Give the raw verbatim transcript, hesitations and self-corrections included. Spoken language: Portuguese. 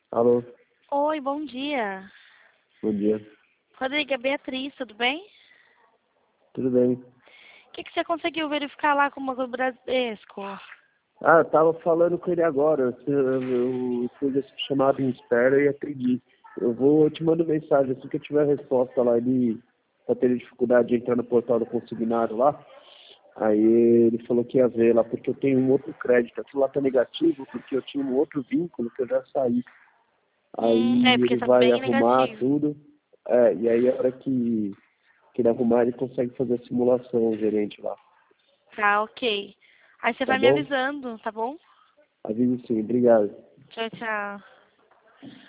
Alô, Oi, bom dia. bom dia. Rodrigo, é Beatriz, tudo bem? Tudo bem? O que, que você conseguiu verificar lá com o Banco Bradesco? Ah, eu tava falando com ele agora. Eu, eu, eu fiz esse chamado em espera e atendi. Eu vou, eu te mando mensagem assim que eu tiver a resposta lá. Ele tá tendo dificuldade de entrar no portal do consignário lá. Aí ele falou que ia ver lá, porque eu tenho um outro crédito. Aquilo lá tá negativo, porque eu tinha um outro vínculo que eu já saí. Hum, é, Aí porque ele tá vai bem arrumar negativo. tudo. É, e aí a hora que, que ele arrumar, ele consegue fazer a simulação, o gerente lá. Tá, ok. Aí você Tá vai me bom? avisando, tá bom? Aviso sim, obrigado. Tchau, tchau.